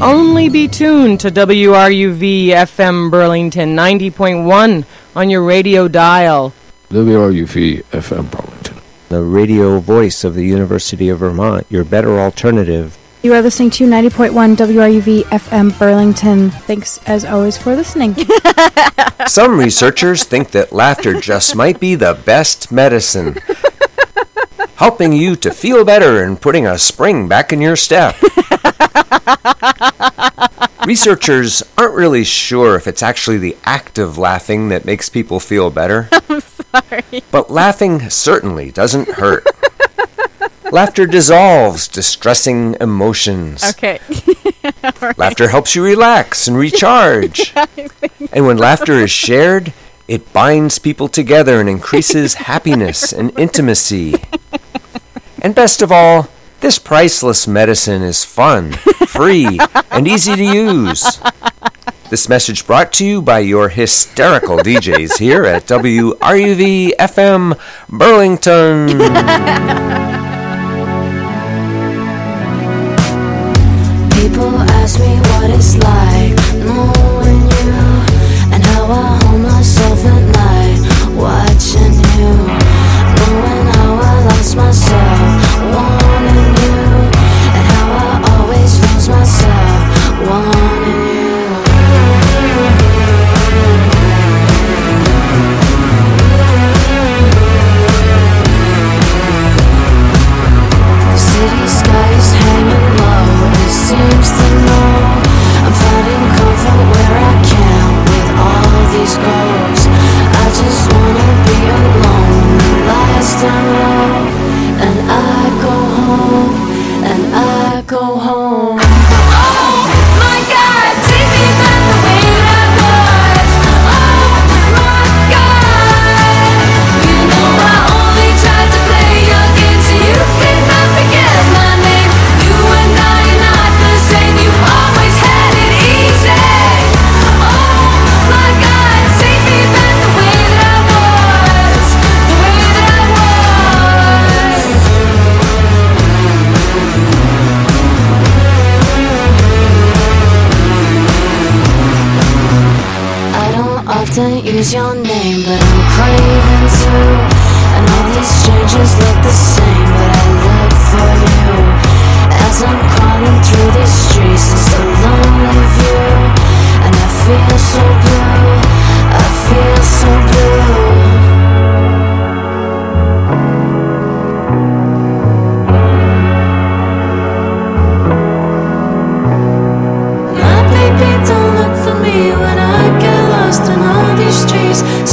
only be tuned to WRUV FM Burlington 90.1 on your radio dial. WRUV FM Burlington, the radio voice of the University of Vermont, your better alternative. You are listening to 90.1 WRUV FM Burlington. Thanks, as always, for listening. Some researchers think that laughter just might be the best medicine, helping you to feel better and putting a spring back in your step. Researchers aren't really sure if it's actually the act of laughing that makes people feel better. I'm sorry. But laughing certainly doesn't hurt. Laughter dissolves distressing emotions. Okay. Right. Laughter helps you relax and recharge. And when laughter is shared, it binds people together and increases happiness and intimacy. And best of all, this priceless medicine is fun, free, and easy to use. This message brought to you by your hysterical DJs here at WRUV FM Burlington. People ask me what it's like knowing you, and how I hold myself at night watching you, knowing how I lost myself wanting you, and how I always lose myself wanting you. The city sky is hanging low, it seems to know I'm finding comfort where I can with all these goals. I just wanna be alone the last time low, and I go home, and I go home. Oh my God, take me back the way that I was. Oh my God, you know I only tried to play your game so you did not forget my name. You and I are not the same, you always had it easy. Oh my God, take me back the way that I was, the way that I was. I don't often use your name, but I'm craving to. And all these strangers look the same, but I look for you. As I'm crawling through these streets, it's a lonely view, and I feel so blue, I feel so blue. My baby, don't look for me when I get lost in all these streets.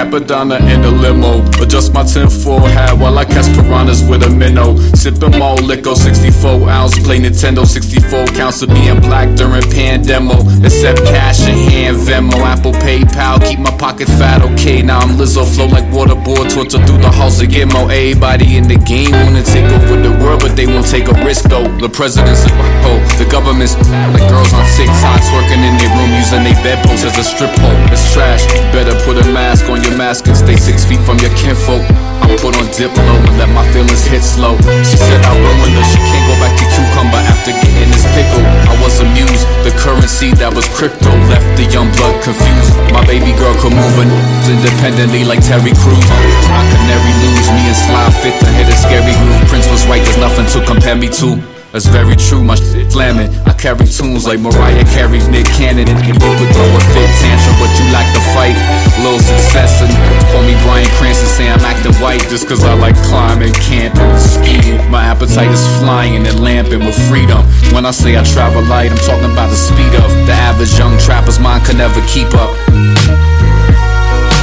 Capadonna in the limo. Adjust my tinfoil hat while I catch piranhas with a minnow. Sippin' more liquor, 64 ounce. Play Nintendo, 64 counts of being black during pandemo. Accept cash in hand, Venmo, Apple, PayPal. Keep my pocket fat, okay. Now I'm Lizzo, flow like waterboard. Torture through the halls of Gitmo. Everybody in the game wanna take over the world, but they won't take a risk though. The president's a ho, the government's like girls on TikTok twerking in their room using their bedposts as a strip pole. It's trash. Better put a mask on your mask and stay 6 feet from your kinfolk. I put on Diplo and let my feelings hit slow. She said I ruined her, she can't go back to cucumber after getting this pickle. I was amused, the currency that was crypto left the young blood confused. My baby girl could move her independently like Terry Crews. I could never lose, me and Slime fit to hit a scary groove. Prince was right, there's nothing to compare me to. That's very true, my shit flamin'. I carry tunes like Mariah carries Nick Cannon. And you could throw a fit tantrum, but you like to fight. Little success and call me Bryan Cranston, say I'm acting white just cause I like climbing, camping, and skiing. My appetite is flying and lamping with freedom. When I say I travel light, I'm talking about the speed of the average young trapper's mind could never keep up.